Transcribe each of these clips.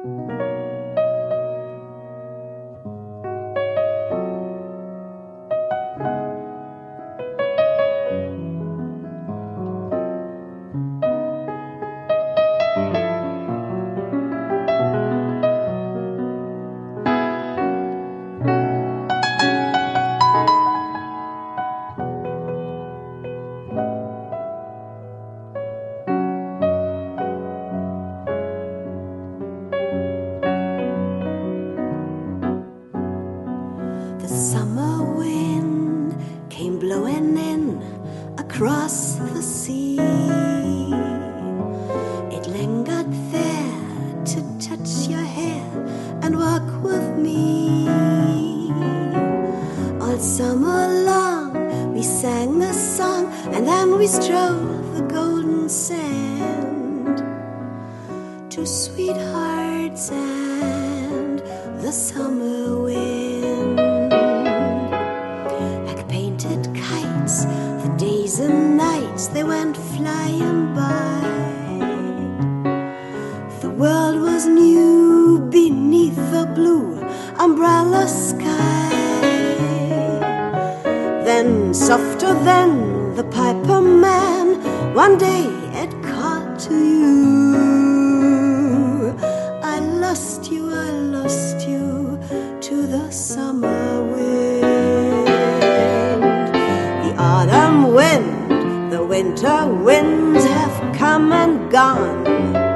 The summer wind came blowing in across the sea. It lingered there to touch your hair and walk with me. All summer long we sang a song, and then we strode the golden sand to sweethearts and the summer wind. Like painted kites, the days and nights they went flying by. The world was new beneath the blue umbrella sky. Then, softer than the piper man, one day it called to you. I lost you to the summer wind. The autumn wind, the winter winds have come and gone,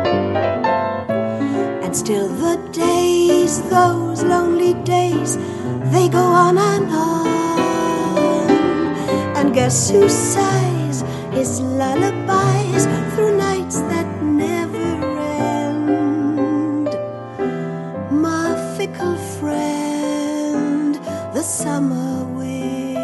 and still the days, those lonely days, they go on and on. And guess who sighs his lullabies through nights that never end? My fickle friend, the summer wind.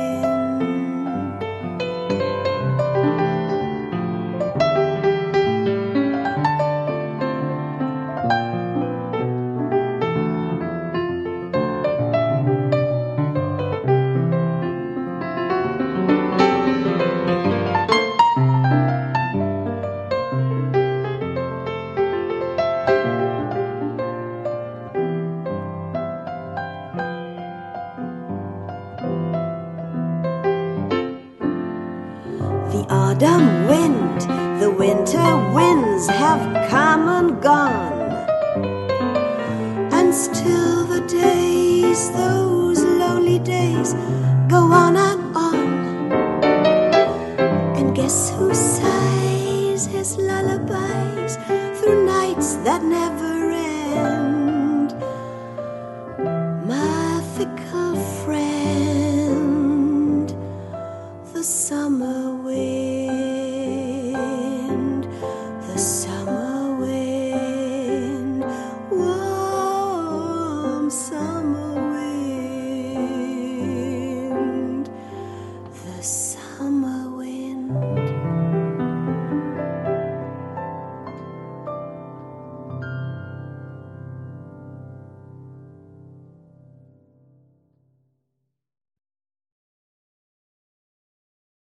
The autumn wind, the winter winds have come and gone, and still the days, those lonely days, go on